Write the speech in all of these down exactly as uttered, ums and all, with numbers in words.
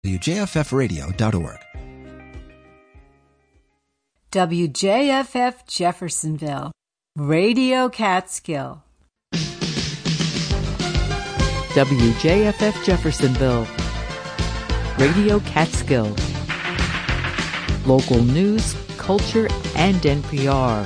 W J F F radio dot org. W J F F Jeffersonville, Radio Catskill. W J F F Jeffersonville, Radio Catskill. Local news, culture, and N P R.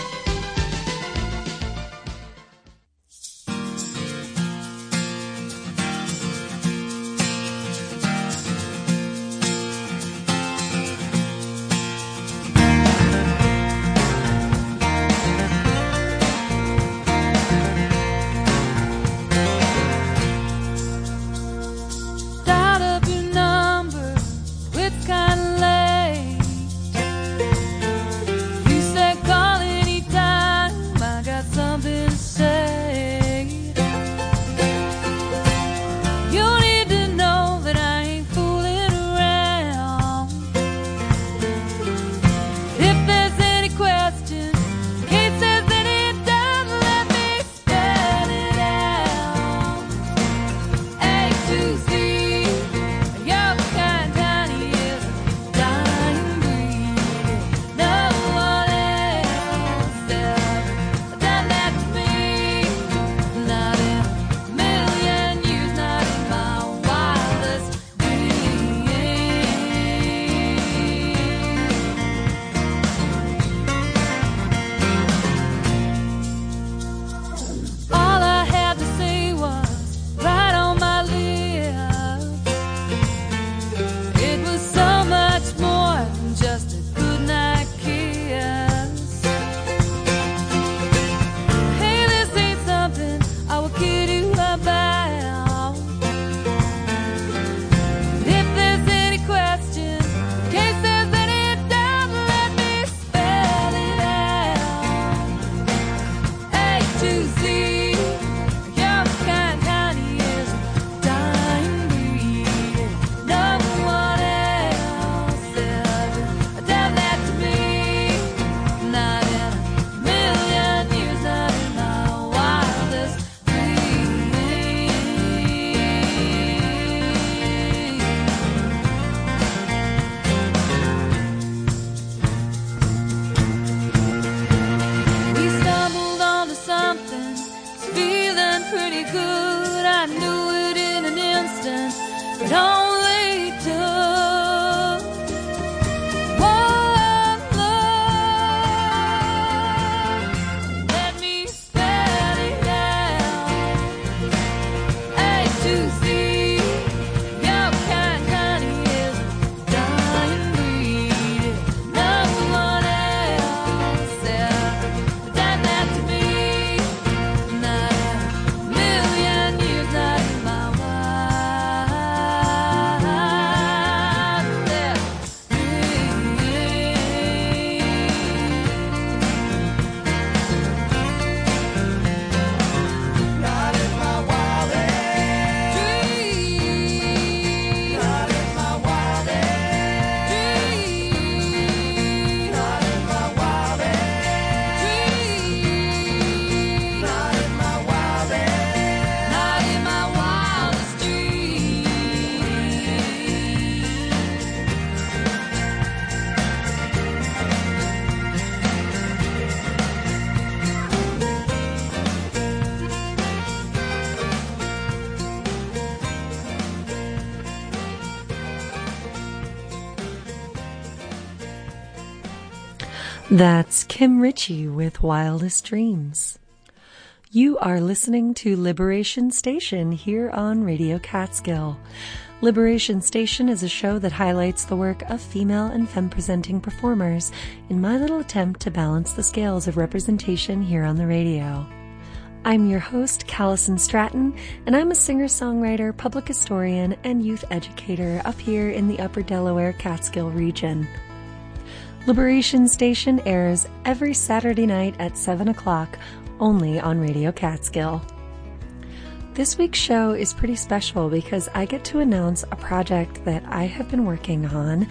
That's Kim Ritchie with Wildest Dreams. You are listening to Liberation Station here on Radio Catskill. Liberation Station is a show that highlights the work of female and femme-presenting performers in my little attempt to balance the scales of representation here on the radio. I'm your host, Callison Stratton, and I'm a singer-songwriter, public historian, and youth educator up here in the Upper Delaware Catskill region. Liberation Station airs every Saturday night at seven o'clock, only on Radio Catskill. This week's show is pretty special because I get to announce a project that I have been working on,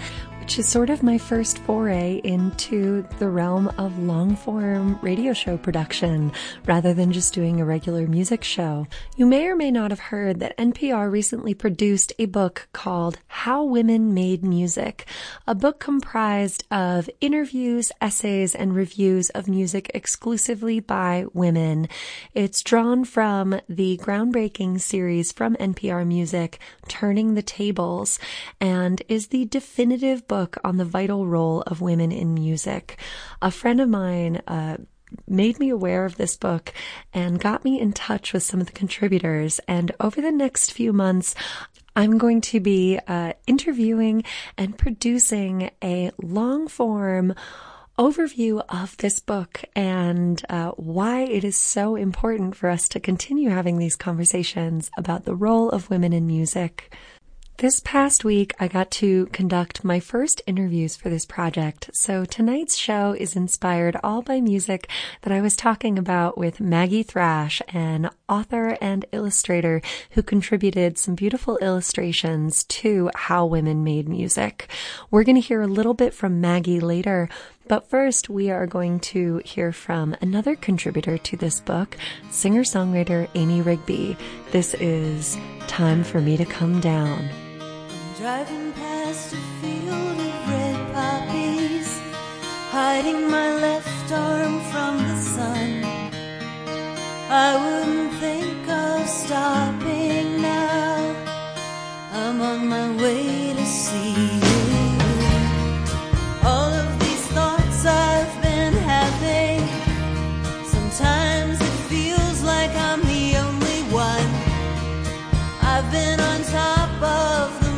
which is sort of my first foray into the realm of long-form radio show production, rather than just doing a regular music show. You may or may not have heard that N P R recently produced a book called How Women Made Music, a book comprised of interviews, essays, and reviews of music exclusively by women. It's drawn from the groundbreaking series from N P R Music, Turning the Tables, and is the definitive book on the vital role of women in music. A friend of mine uh, made me aware of this book and got me in touch with some of the contributors. And over the next few months, I'm going to be uh, interviewing and producing a long-form overview of this book and uh, why it is so important for us to continue having these conversations about the role of women in music. This past week, I got to conduct my first interviews for this project, so tonight's show is inspired all by music that I was talking about with Maggie Thrash, an author and illustrator who contributed some beautiful illustrations to How Women Made Music. We're going to hear a little bit from Maggie later, but first we are going to hear from another contributor to this book, singer-songwriter Amy Rigby. This is Time for Me to Come Down. Driving past a field of red poppies, hiding my left arm from the sun. I wouldn't think of stopping now. I'm on my way to see you. All of these thoughts I've been having, sometimes it feels like I'm the only one. I've been on top of the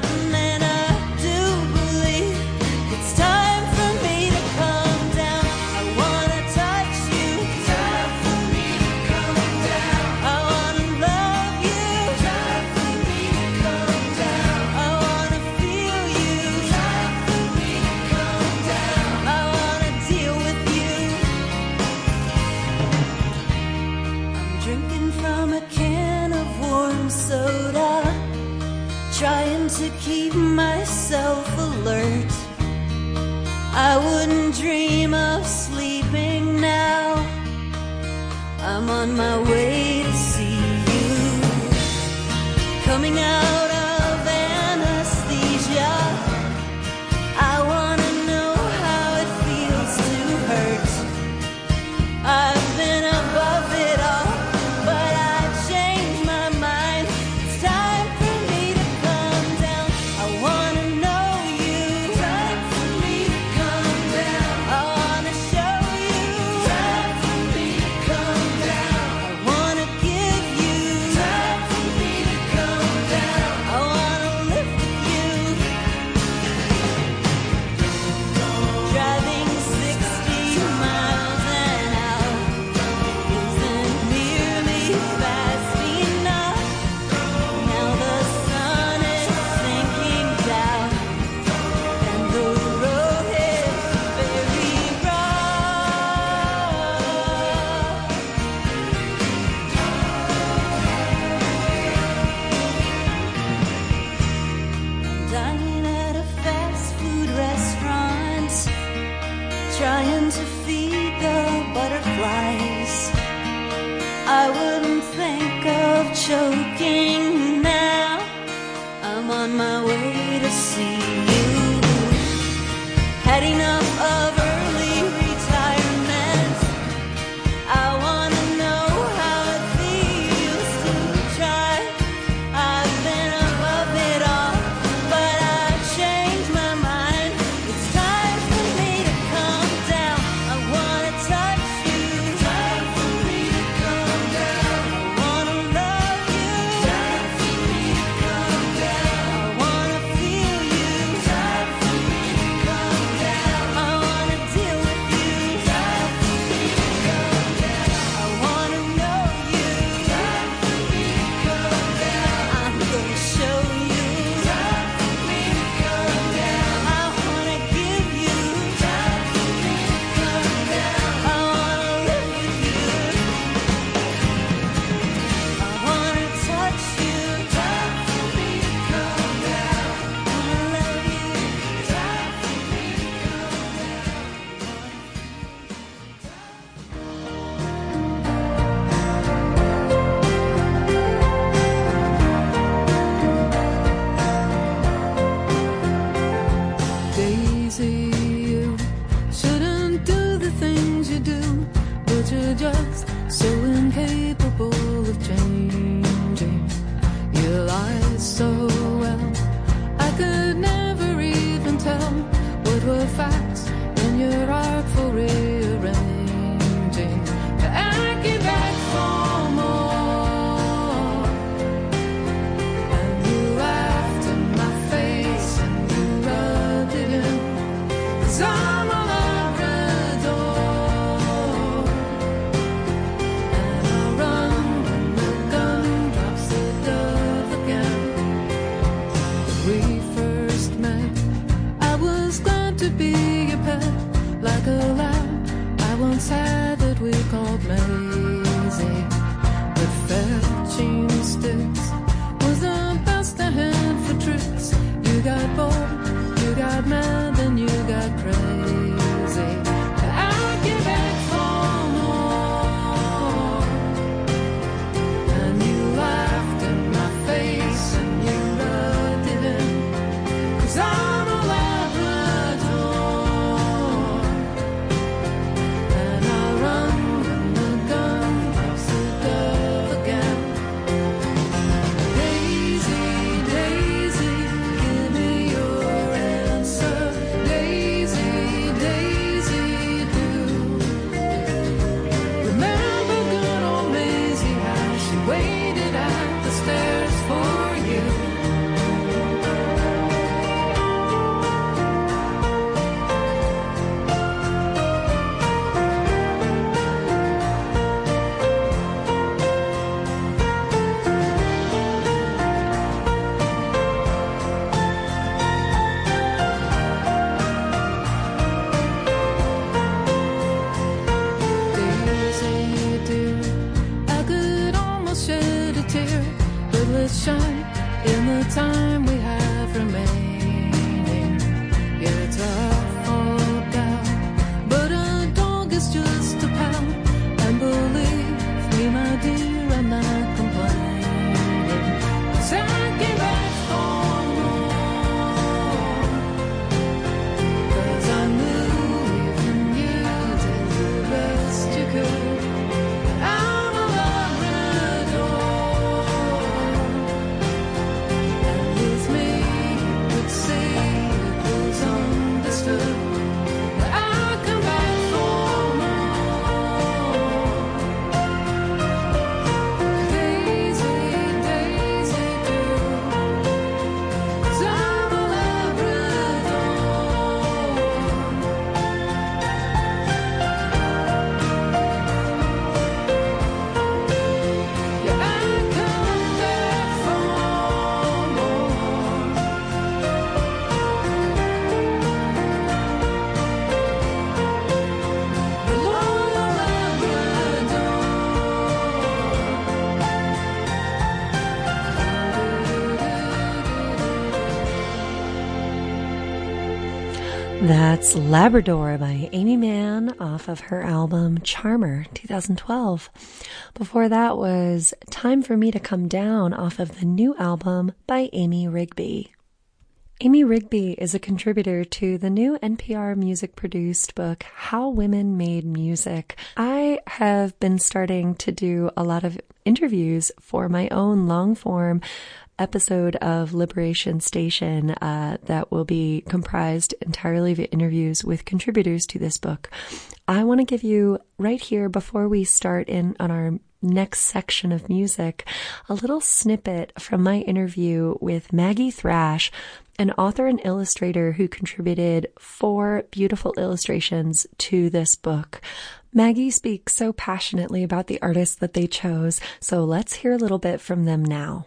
trying to keep myself alert. I wouldn't dream of sleeping now. I'm on my way to see you. Coming out of anesthesia, I wanna know how it feels to hurt. I've been above it all, but I changed my mind. It's time for me to come down. I wanna know you. Time for me to come down. I wanna show you. Time for me to come down. I wanna give you. Time for me to come down. I wanna live with you. Driving sixty miles an hour isn't nearly fast enough. Now the sun is sinking down, and the road is very rough. I'm dining at a fast food restaurant, trying to feed the butterflies. I wouldn't think of choking now. I'm on my way to see you. Had enough of early retirement. I wanna know how it feels to try. I've been above it all, but I changed my mind. It's time for me to come down. I wanna touch you. Time for me to come down. I wanna love you. Time That's Labrador by Amy Mann off of her album Charmer, two thousand twelve. Before that was Time for Me to Come Down off of the new album by Amy Rigby. Amy Rigby is a contributor to the new N P R music-produced book, How Women Made Music. I have been starting to do a lot of interviews for my own long-form episode of Liberation Station uh, that will be comprised entirely of interviews with contributors to this book. I want to give you, right here before we start in on our next section of music, a little snippet from my interview with Maggie Thrash, an author and illustrator who contributed four beautiful illustrations to this book. Maggie speaks so passionately about the artists that they chose, so let's hear a little bit from them now.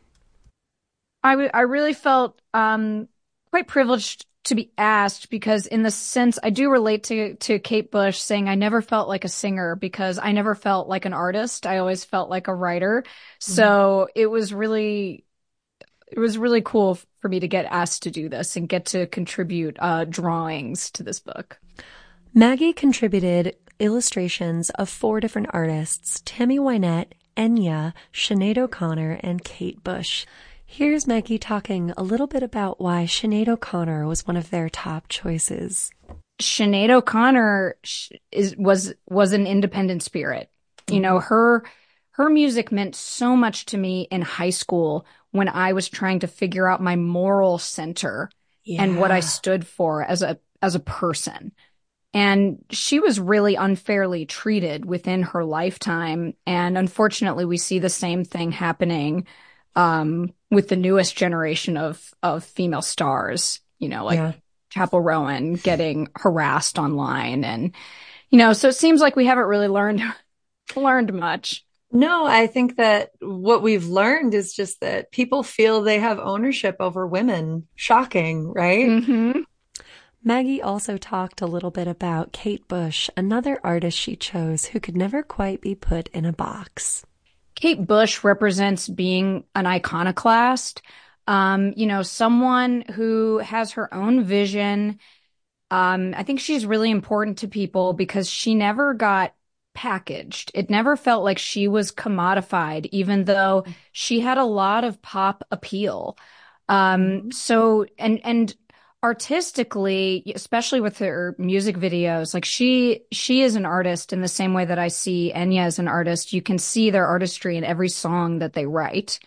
I, w- I really felt um, quite privileged to be asked, because in the sense I do relate to, to Kate Bush saying I never felt like a singer because I never felt like an artist. I always felt like a writer. Mm-hmm. So it was really, it was really cool for me to get asked to do this and get to contribute uh, drawings to this book. Maggie contributed illustrations of four different artists: Tammy Wynette, Enya, Sinead O'Connor, and Kate Bush. Here's Maggie talking a little bit about why Sinead O'Connor was one of their top choices. Sinead O'Connor is was was an independent spirit. You know, her her music meant so much to me in high school when I was trying to figure out my moral center yeah. and what I stood for as a as a person. And she was really unfairly treated within her lifetime. And unfortunately, we see the same thing happening um, with the newest generation of, of female stars, you know, like yeah. Chappell Rowan getting harassed online. And, you know, so it seems like we haven't really learned, learned much. No, I think that what we've learned is just that people feel they have ownership over women. Shocking, right? Mm-hmm. Maggie also talked a little bit about Kate Bush, another artist she chose who could never quite be put in a box. Kate Bush represents being an iconoclast, um, you know, someone who has her own vision. Um, I think she's really important to people because she never got packaged. It never felt like she was commodified, even though she had a lot of pop appeal. Um, so, and, and, artistically, especially with her music videos, like she she is an artist in the same way that I see Enya as an artist. You can see their artistry in every song that they write.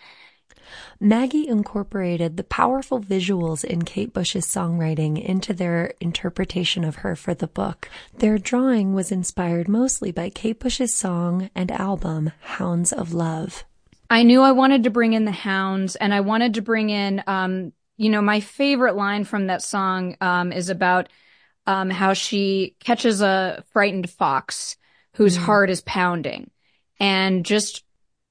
Maggie incorporated the powerful visuals in Kate Bush's songwriting into their interpretation of her for the book. Their drawing was inspired mostly by Kate Bush's song and album, Hounds of Love. I knew I wanted to bring in the hounds, and I wanted to bring in um you know, my favorite line from that song um, is about um, how she catches a frightened fox whose mm. heart is pounding. And just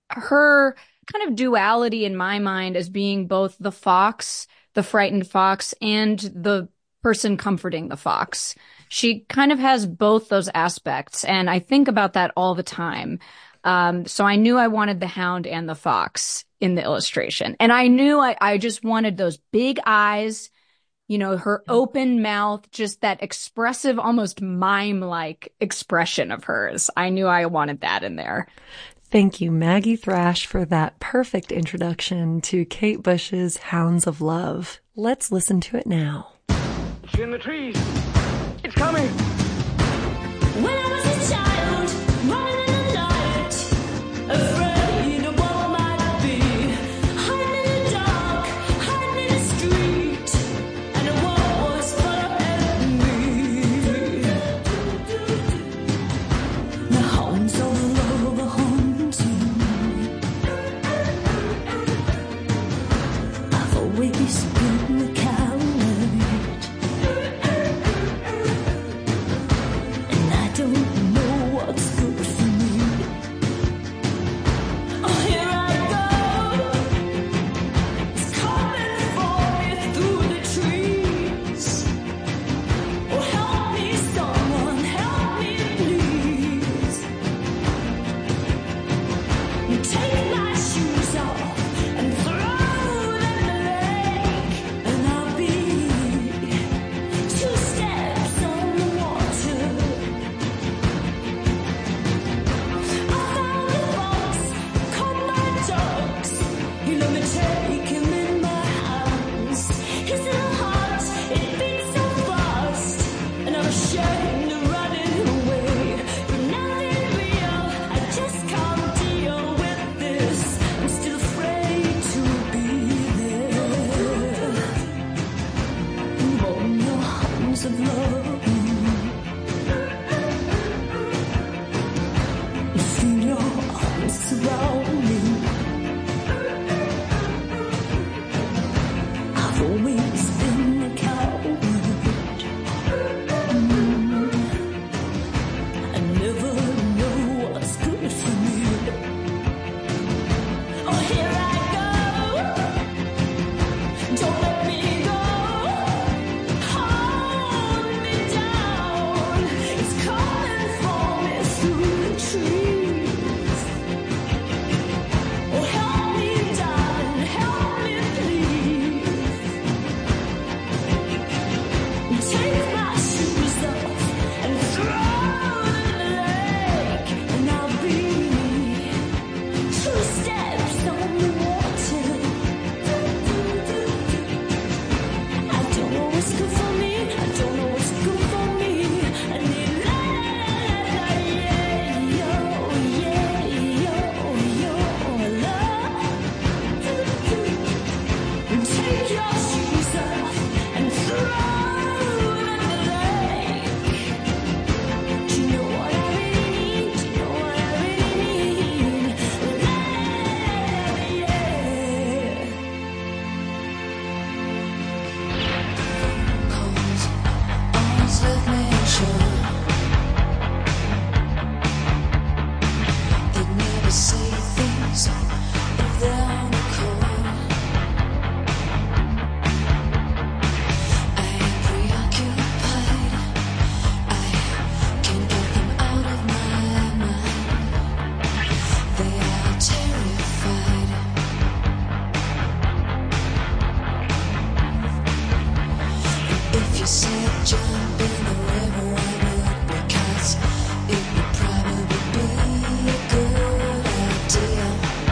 her kind of duality in my mind as being both the fox, the frightened fox, and the person comforting the fox. She kind of has both those aspects. And I think about that all the time. Um, so I knew I wanted the hound and the fox in the illustration. And I knew I, I just wanted those big eyes, you know, her open mouth, just that expressive, almost mime-like expression of hers. I knew I wanted that in there. Thank you, Maggie Thrash, for that perfect introduction to Kate Bush's Hounds of Love. Let's listen to it now. It's in the trees. It's coming. When I was a child, running in the night, afraid of what might be, hiding in the dark, hiding in the street, and the world was full of enemy. The hounds of love are haunting me. I've always been the coward, and I don't arms of love. Feel your arms around me. I've always been a coward. Mm. I never know what's good for me. Oh, here I go. Don't let me go. Hold me down. It's coming for me through the trees. Oh, help me, darling. Help me, please. Take my shoes off and throw them in the lake, and I'll be two steps on the water. I don't know what's good for me. I don't know what's good for me. I need la la la yeah yo yeah yo yo love. Take your shoes off and throw them in the lake. Do you know what I really need? Do you know what I really need? La la yeah. Calls, always let me show. They never say things if they're on the call. I am preoccupied. I can't get them out of my mind. They are terrified. If you said jump in the river, I would, because it would probably be a good idea.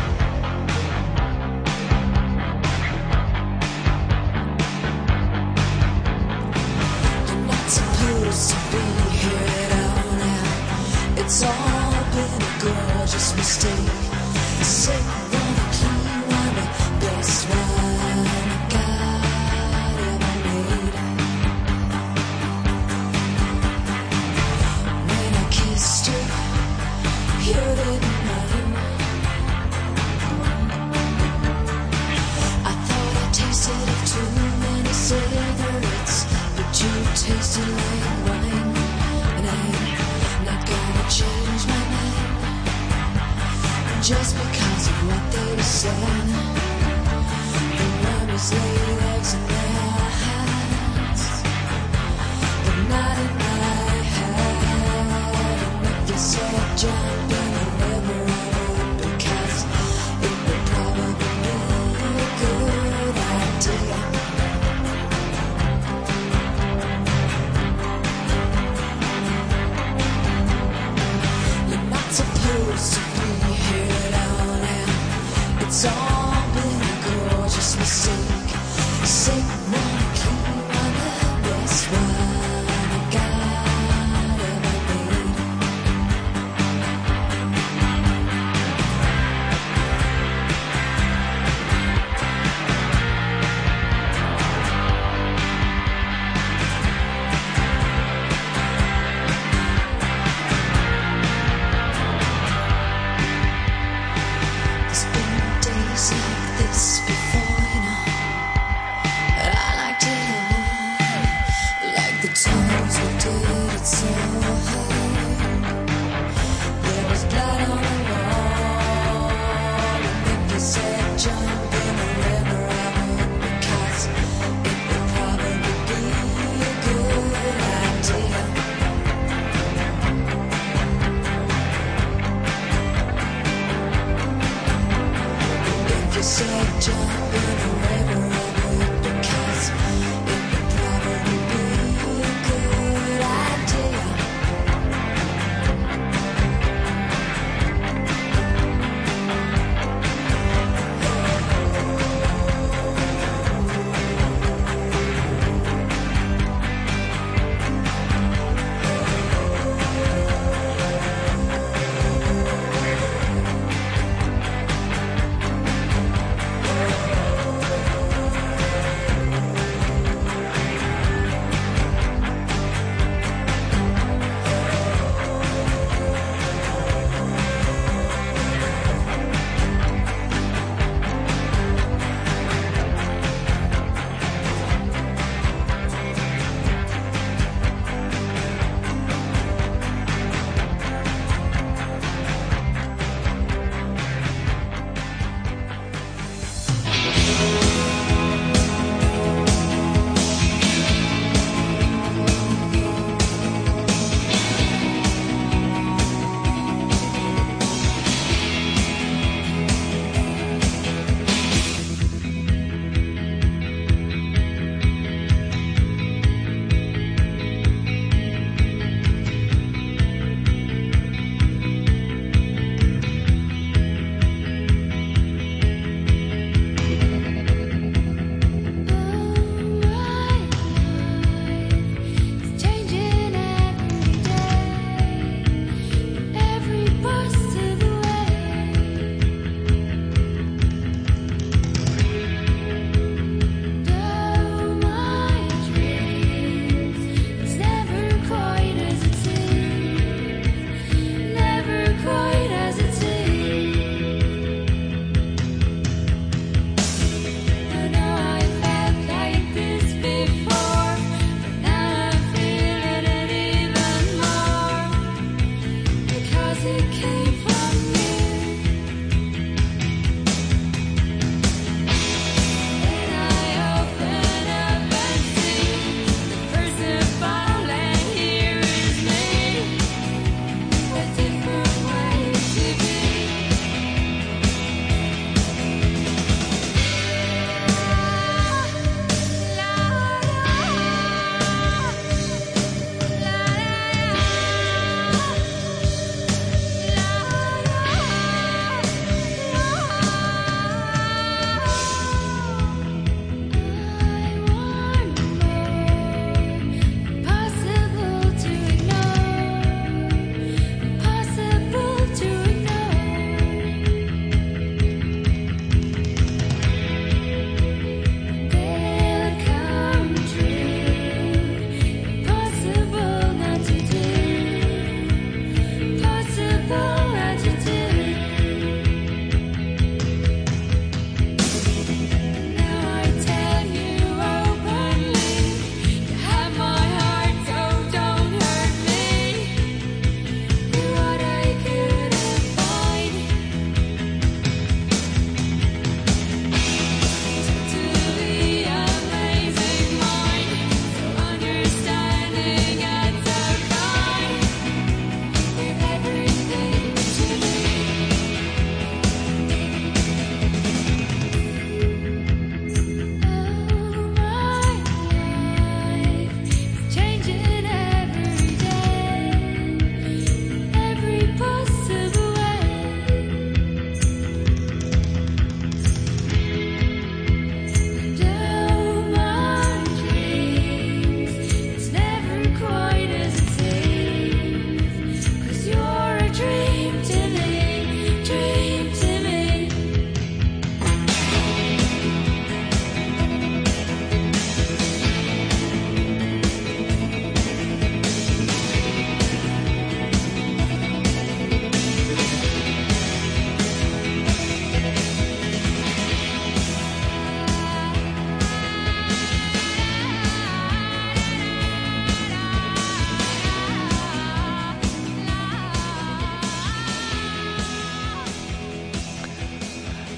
You're not supposed to be here at all now. It's all been a gorgeous mistake. Sick one, clean one, the best one God ever made. When I kissed you, you didn't know. I thought I tasted of too many cigarettes, but you tasted like wine, and I'm not gonna change my mind just because of what they said. The numbers lay eggs in their hands, but not in my head. And if you said jump in the river, I would, because it would probably be a good idea. You're not supposed to be here at all now. It's all been a gorgeous mistake. Sick one,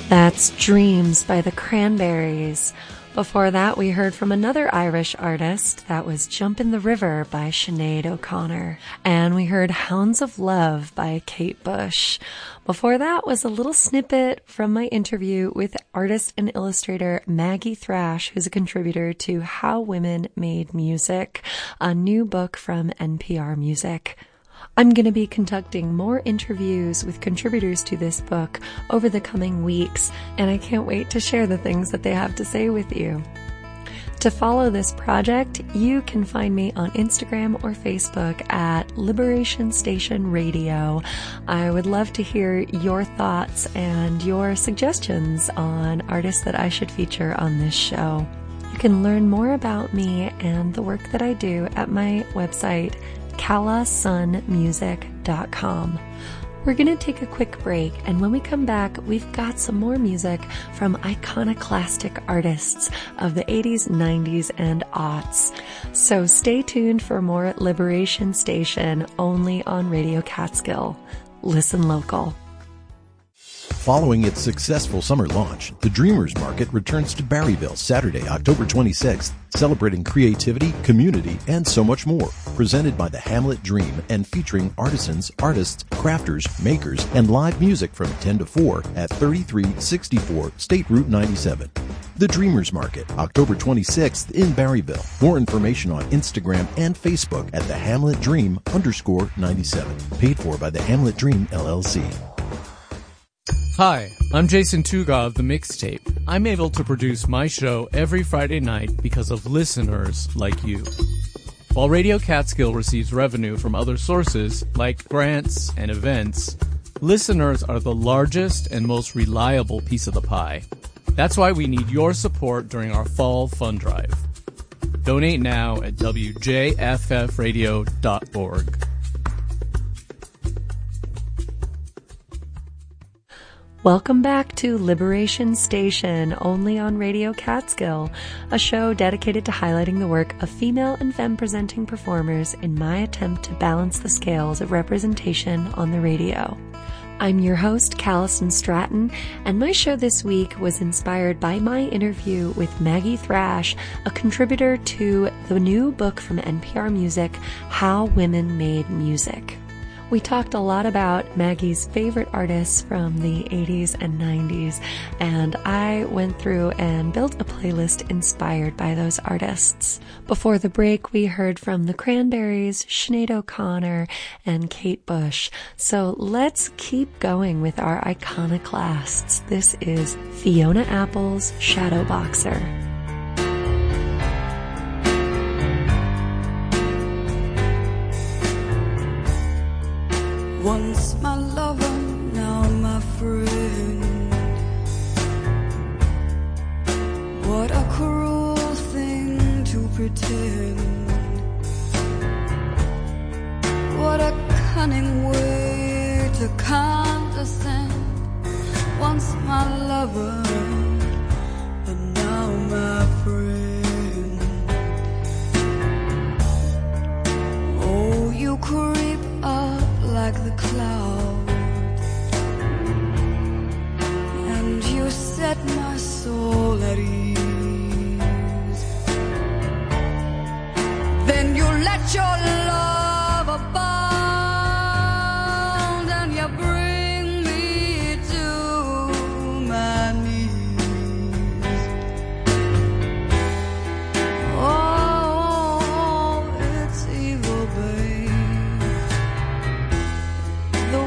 That's Dreams by the Cranberries. Before that, we heard from another Irish artist. That was Jump in the River by Sinead O'Connor. And we heard Hounds of Love by Kate Bush. Before that was a little snippet from my interview with artist and illustrator Maggie Thrash, who's a contributor to How Women Made Music, a new book from N P R Music. I'm going to be conducting more interviews with contributors to this book over the coming weeks, and I can't wait to share the things that they have to say with you. To follow this project, you can find me on Instagram or Facebook at Liberation Station Radio. I would love to hear your thoughts and your suggestions on artists that I should feature on this show. You can learn more about me and the work that I do at my website, calla sun music dot com. We're going to take a quick break, and when we come back, we've got some more music from iconoclastic artists of the eighties, nineties, and aughts. So stay tuned for more Liberation Station only on Radio Catskill. Listen local. Following its successful summer launch, the Dreamers Market returns to Barryville Saturday, October twenty-sixth, celebrating creativity, community, and so much more. Presented by the Hamlet Dream and featuring artisans, artists, crafters, makers, and live music from ten to four at thirty-three sixty-four State Route ninety-seven. The Dreamers Market, October twenty-sixth in Barryville. More information on Instagram and Facebook at the Hamlet Dream underscore ninety-seven. Paid for by the Hamlet Dream L L C. Hi, I'm Jason Tuga of The Mixtape. I'm able to produce my show every Friday night because of listeners like you. While Radio Catskill receives revenue from other sources, like grants and events, listeners are the largest and most reliable piece of the pie. That's why we need your support during our fall fund drive. Donate now at w j f f radio dot org. Welcome back to Liberation Station, only on Radio Catskill, a show dedicated to highlighting the work of female and femme-presenting performers in my attempt to balance the scales of representation on the radio. I'm your host, Callison Stratton, and my show this week was inspired by my interview with Maggie Thrash, a contributor to the new book from N P R Music, How Women Made Music. We talked a lot about Maggie's favorite artists from the eighties and nineties, and I went through and built a playlist inspired by those artists. Before the break, we heard from the Cranberries, Sinead O'Connor, and Kate Bush. So let's keep going with our iconoclasts. This is Fiona Apple's Shadowboxer. Once my lover, now my friend. What a cruel thing to pretend. What a cunning way to condescend. Once my lover, and now my friend. Oh, you creep up like the clouds, and you set my soul at ease. Then you let your love abound, and you bring me to my knees. Oh, it's evil, babe. The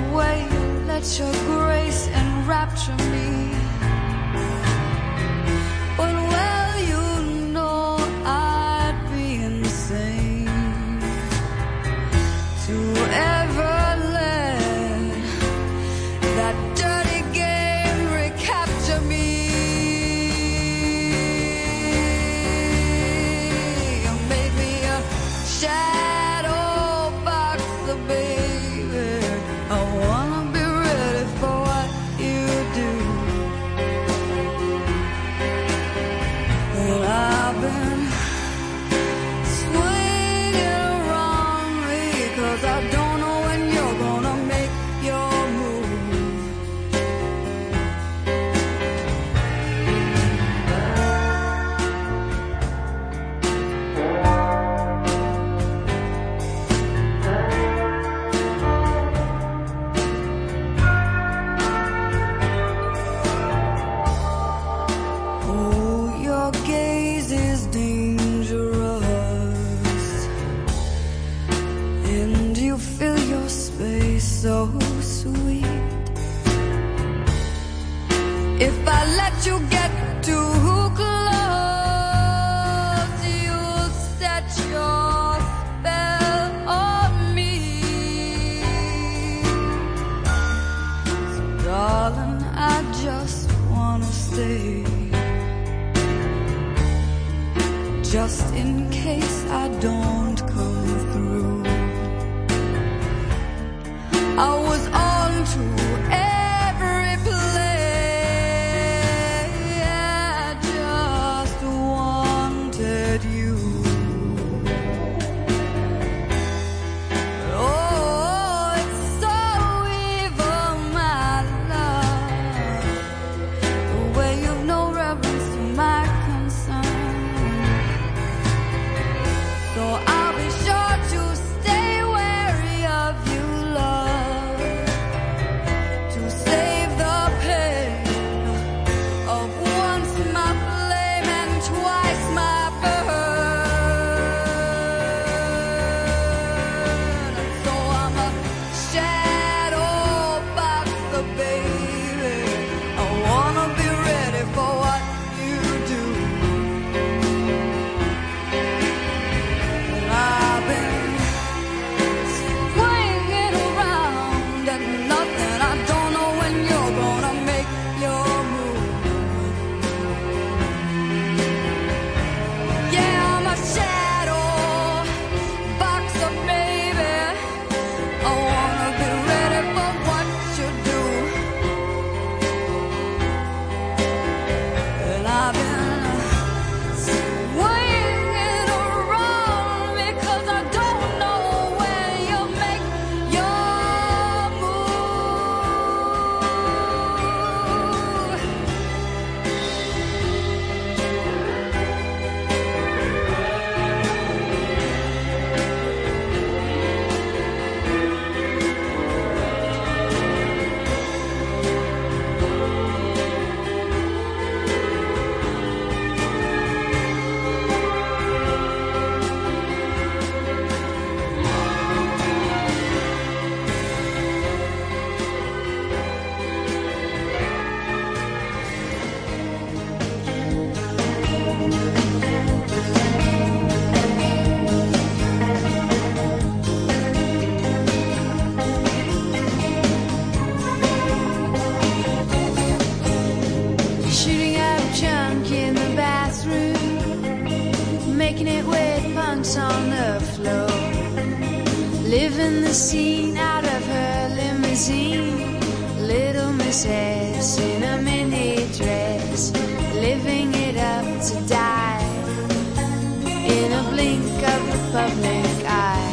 punks on the floor, living the scene out of her limousine. Little Miss S in a mini dress, living it up to die in a blink of the public eye.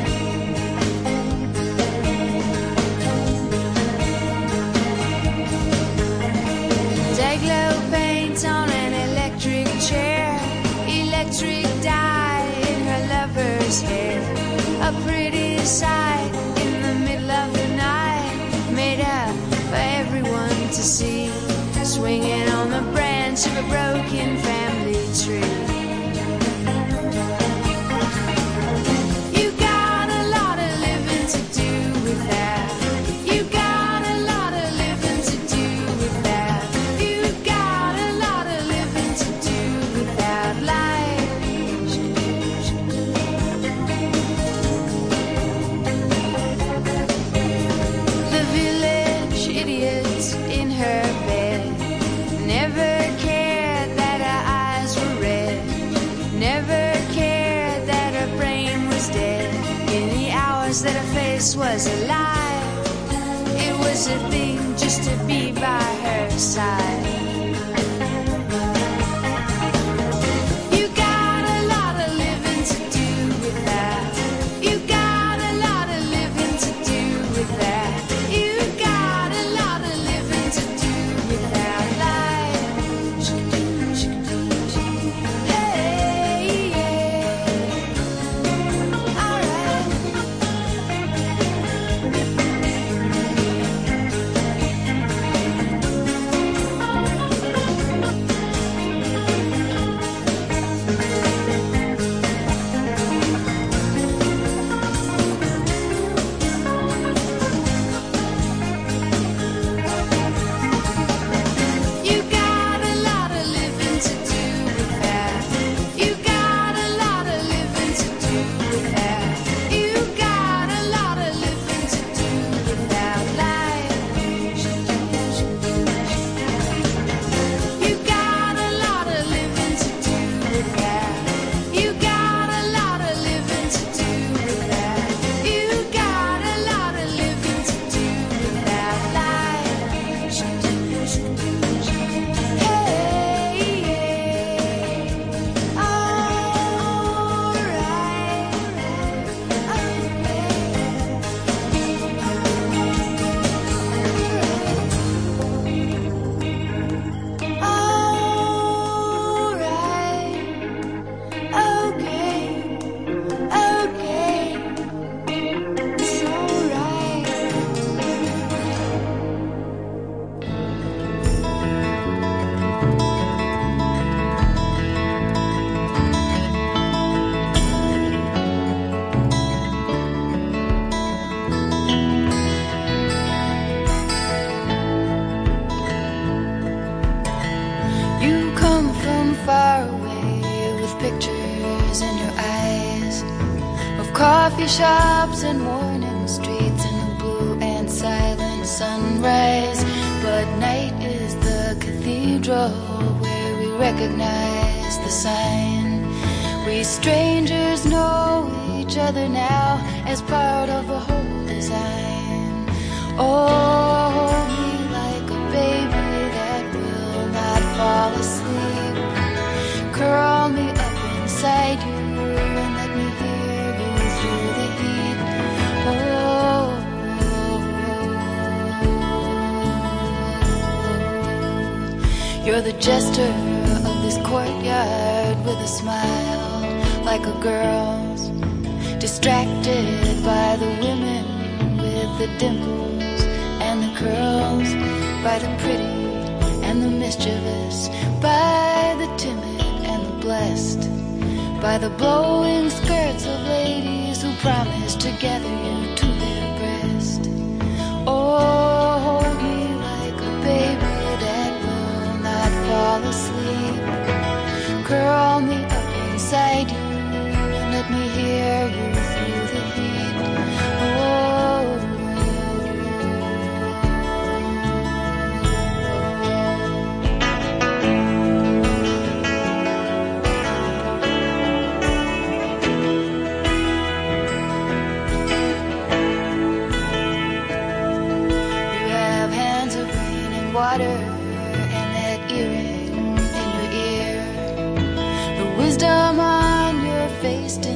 Day-glow paint on an electric chair, electric dye in her lover's hair. A pretty sight in the middle of the night, made up for everyone to see, swinging on the branch of a broken family tree. You got a lot of living to do with that. You got a lot of living to do with that. You got a lot of living to do with that life. The village idiot in her bed never cared that her eyes were red, never cared that her brain was dead. In the hours that her face was alive, it was a thing just to be by her side. You got a lot of living to do with that. You got a lot of living to do with that. You got a lot of living to do with that life. Hey, yeah. All right. You got a lot of living to do with that. You got a lot of living to do with that. You got a lot of living to do with that life. You got a lot of living to do with that. You got a lot of living to do with that. You got a lot of living to do with that life. Hey, yeah. All right. All right. Okay. Okay. It's all right. You come from far away with pictures in your eyes of coffee shops and morning streets and the blue and silent sunrise. But night is the cathedral where we recognize the sign. We strangers know each other now as part of a whole design. Oh, hold me like a baby that will not fall asleep. Curl me up inside you and let me hear you through the heat. Oh, you're the jester of this courtyard with a smile like a girl's, distracted by the women with the dimples and the curls, by the pretty and the mischievous, by the timid and the blessed, by the blowing skirts of ladies who promise to gather you to their breast. Oh, hold me like a baby that will not fall asleep. Curl me up inside you and let me hear you through the heat. Oh,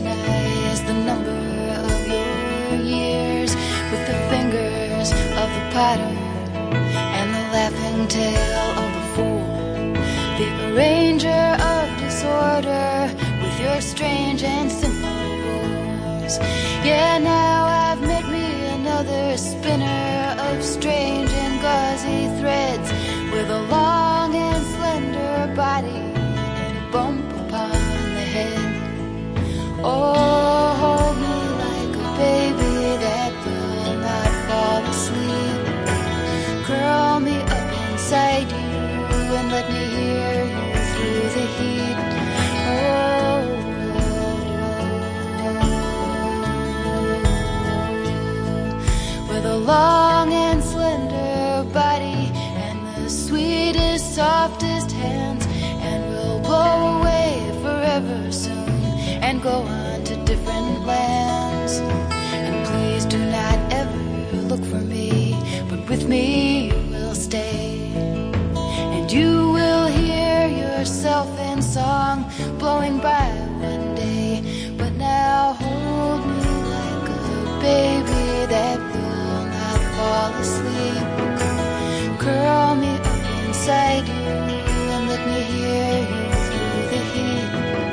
harmonize the number of your years with the fingers of the potter and the laughing tail of the fool, the arranger of disorder with your strange and simple rules. Yeah, now I've met me another spinner of strange and gauzy threads with a long and slender body and a bump upon the head. Oh, hold me like a baby that will not fall asleep. Curl me up inside you and let me hear you through the heat. Oh, with a long and slender body and the sweetest, softest hands, and we'll blow away forever soon and go on to different lands. And please do not ever look for me, but with me you will stay, and you will hear yourself in song blowing by one day. But now hold me like a baby that will not fall asleep. Curl me up inside you and let me hear you through the heat.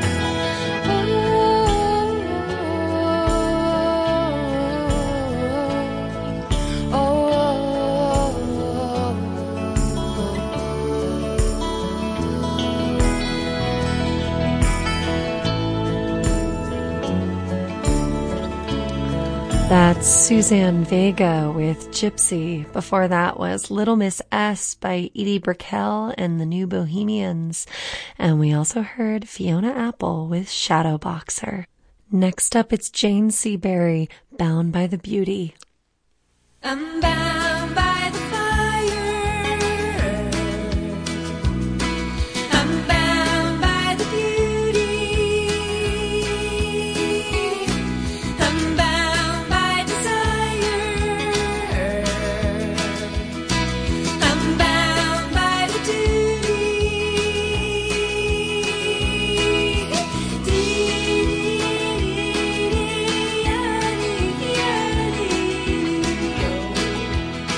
That's Suzanne Vega with Gypsy. Before that was Little Miss S by Edie Brickell and the New Bohemians. And we also heard Fiona Apple with Shadow Boxer. Next up, it's Jane Seabury, Bound by the Beauty. I'm bound by the fire. I'm bound by the beauty. I'm bound by desire. I'm bound by the duty.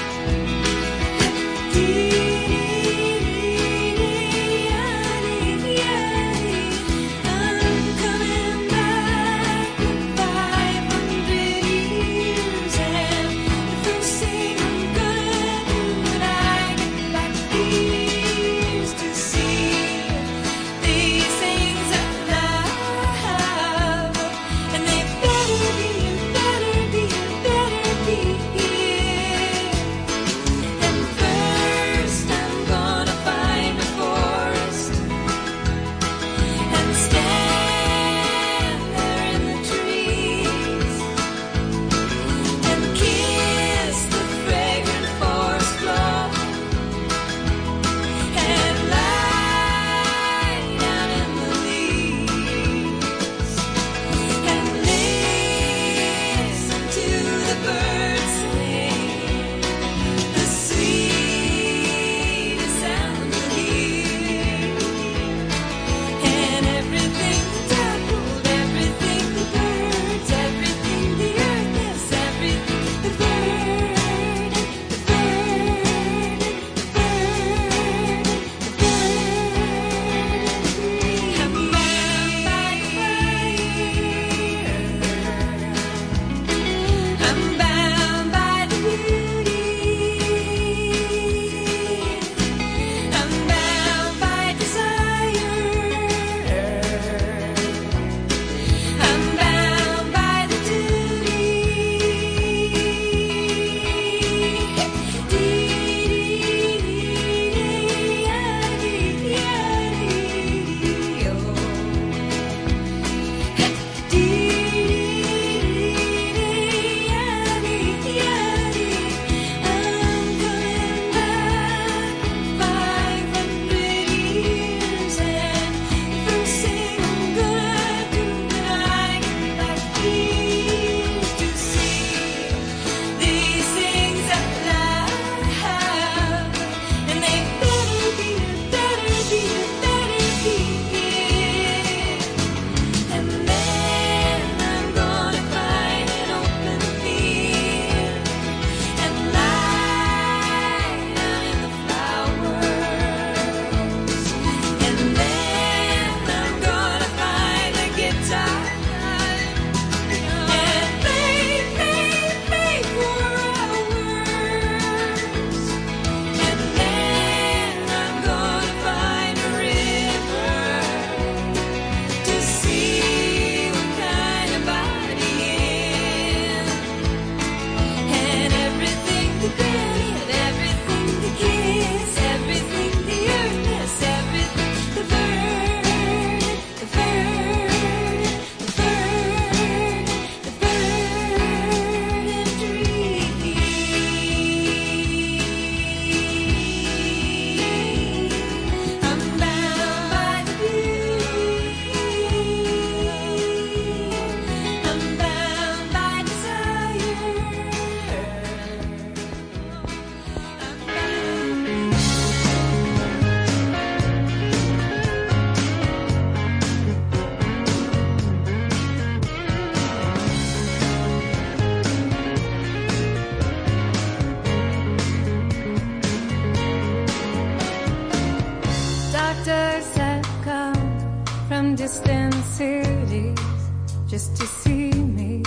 distant cities just to see me.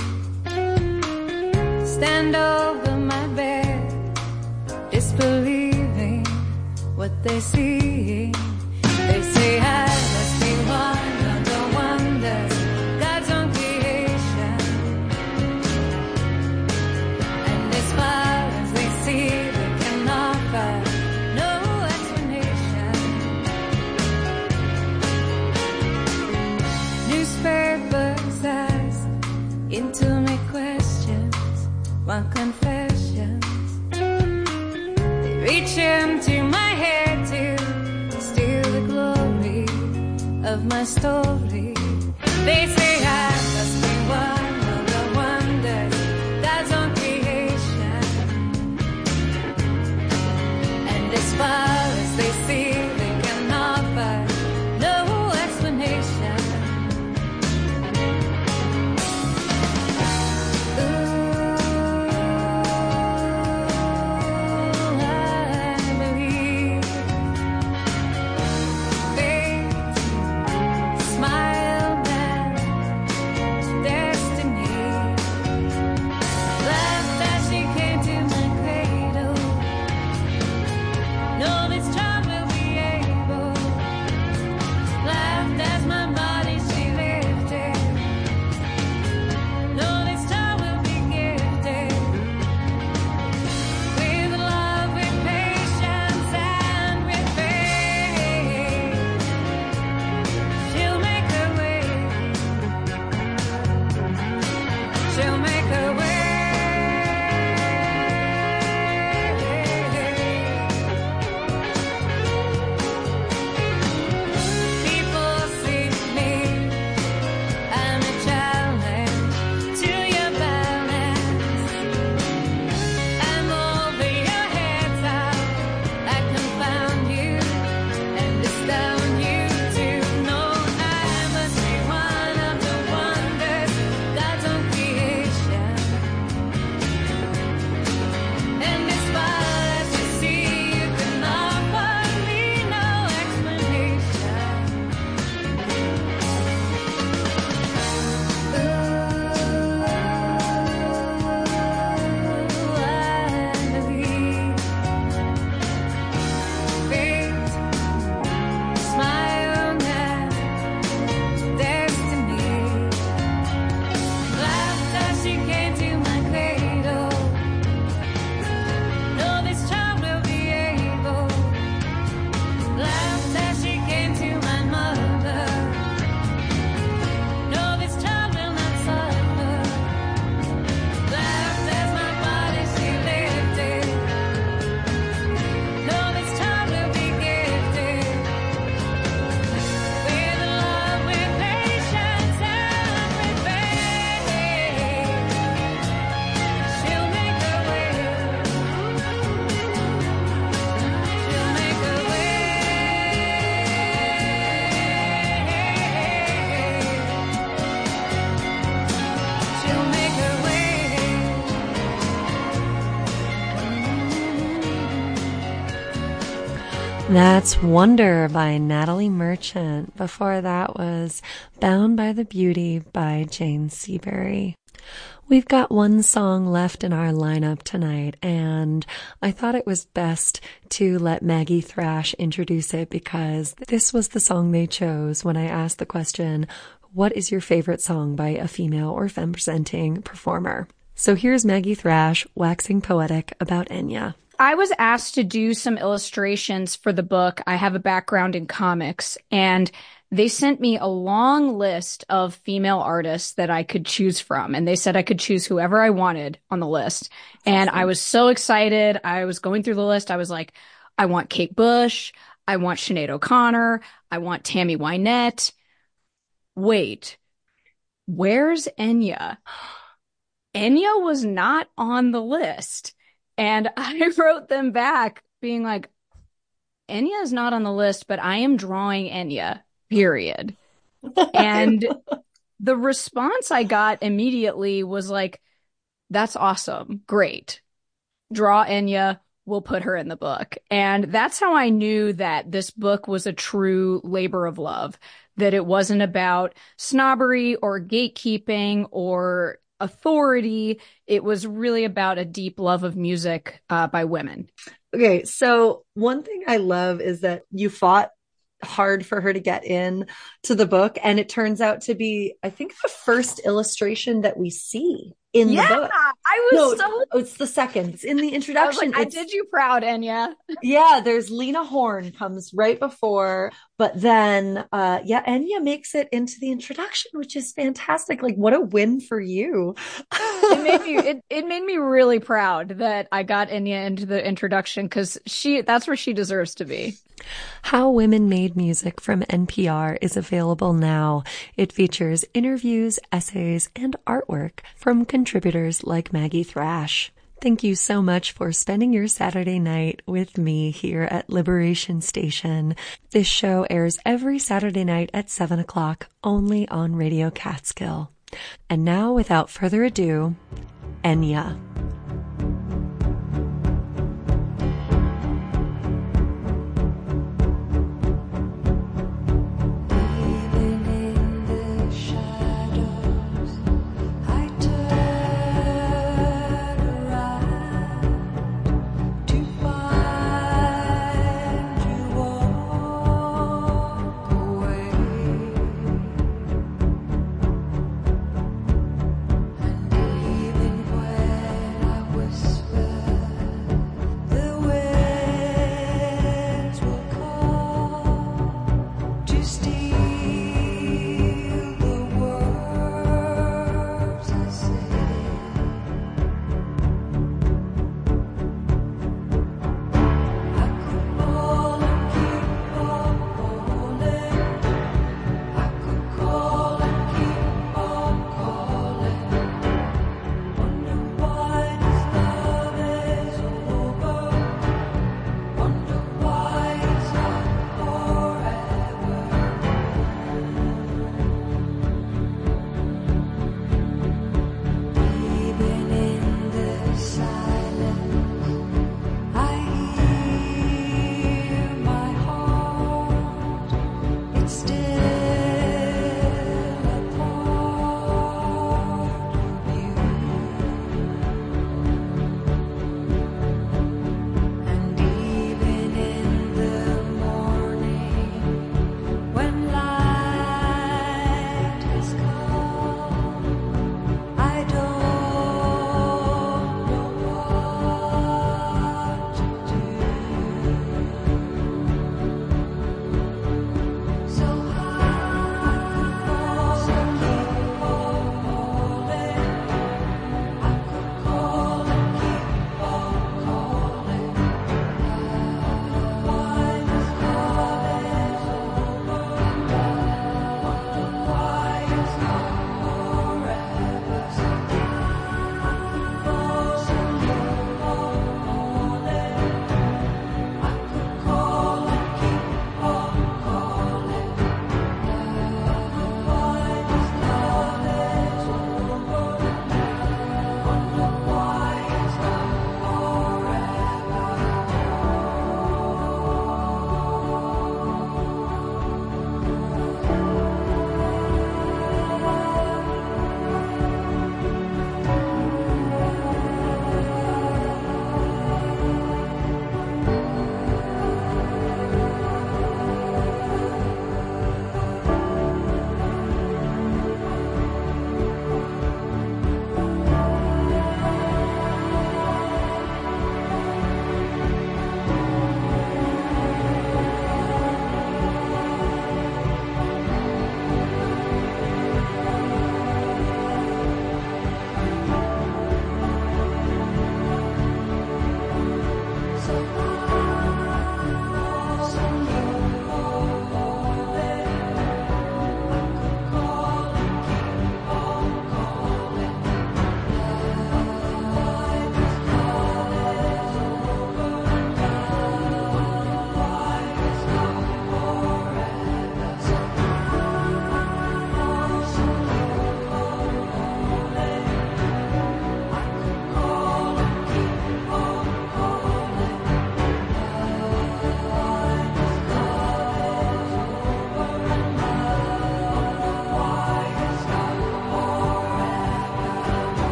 Stand over my bed, disbelieving what they see. They say I must be one of the wonders, God's own creation. And as far as they see, they can offer no explanation. Newspapers ask intimate questions, want confessions. They reach into my head to steal the glory of my story. They say I must be one of the wonders, God's own creation. And as far as they see, they can offer no explanation. That's Wonder by Natalie Merchant. Before that was Bound by the Beauty by Jane Seabury. We've got one song left in our lineup tonight, and I thought it was best to let Maggie Thrash introduce it because this was the song they chose when I asked the question, what is your favorite song by a female or femme-presenting performer? So here's Maggie Thrash waxing poetic about Enya. I was asked to do some illustrations for the book. I have a background in comics, and they sent me a long list of female artists that I could choose from. And they said I could choose whoever I wanted on the list. And I was so excited. I was going through the list. I was like, I want Kate Bush. I want Sinead O'Connor. I want Tammy Wynette. Wait, where's Enya? Enya was not on the list. And I wrote them back being like, Enya is not on the list, but I am drawing Enya, period. And the response I got immediately was like, that's awesome. Great. Draw Enya. will put her in the book. And that's how I knew that this book was a true labor of love, that it wasn't about snobbery or gatekeeping or authority. It was really about a deep love of music uh, by women. Okay, so one thing I love is that you fought hard for her to get in to the book, and it turns out to be, I think, the first illustration that we see in yeah, the book. I was no, so it's the second. It's in the I was introduction. like, I It's- did you proud, Enya. yeah, there's Lena Horne comes right before, but then uh yeah, Enya makes it into the introduction, which is fantastic. Like, what a win for you. It made me it, it made me really proud that I got Enya into the introduction, because she that's where she deserves to be. How Women Made Music from N P R is available now. It features interviews, essays, and artwork from contributors like Maggie Thrash. Thank you so much for spending your Saturday night with me here at Liberation Station. This show airs every Saturday night at seven o'clock, only on Radio Catskill. And now, without further ado, Enya. Even when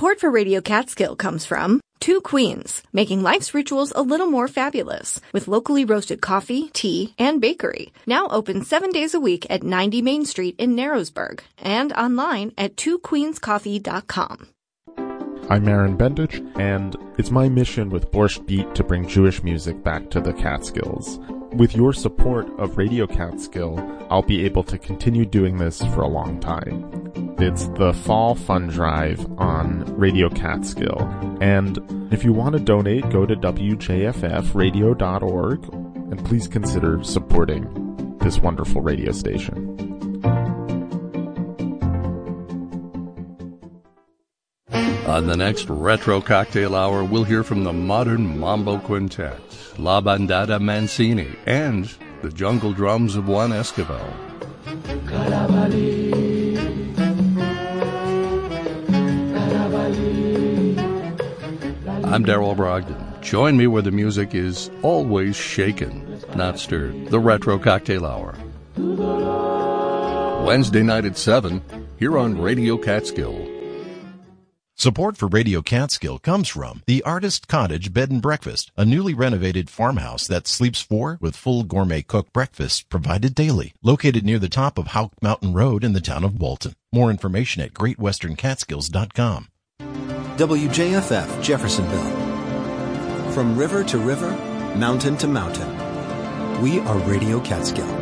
Support for Radio Catskill comes from Two Queens, making life's rituals a little more fabulous, with locally roasted coffee, tea, and bakery. Now open seven days a week at ninety Main Street in Narrowsburg, and online at two queens coffee dot com. I'm Aaron Bendich, and it's my mission with Borscht Beat to bring Jewish music back to the Catskills. With your support of Radio Catskill, I'll be able to continue doing this for a long time. It's the Fall Fund Drive on Radio Catskill, and if you want to donate, go to w j f f radio dot org, and please consider supporting this wonderful radio station. On the next Retro Cocktail Hour, we'll hear from the Modern Mambo Quintet, La Bandada Mancini, and the Jungle Drums of Juan Esquivel. I'm Darrell Brogdon. Join me where the music is always shaken, not stirred. The Retro Cocktail Hour. Wednesday night at seven, here on Radio Catskill. Support for Radio Catskill comes from the Artist Cottage Bed and Breakfast, a newly renovated farmhouse that sleeps four with full gourmet cooked breakfasts provided daily. Located near the top of Houck Mountain Road in the town of Walton. More information at great western catskills dot com. W J F F Jeffersonville. From river to river, mountain to mountain, we are Radio Catskill.